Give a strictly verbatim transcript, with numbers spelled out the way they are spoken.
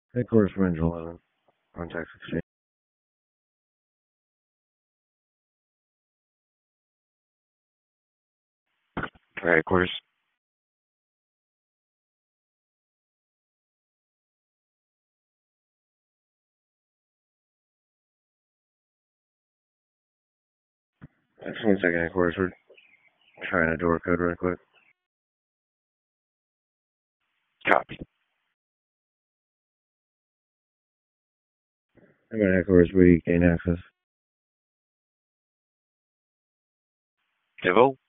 Headquarters for Engine eleven. Contacts exchange. Headquarters. Just one second, headquarters. We're trying a door code real quick. Copy. I'm at headquarters. We gain access. Hello?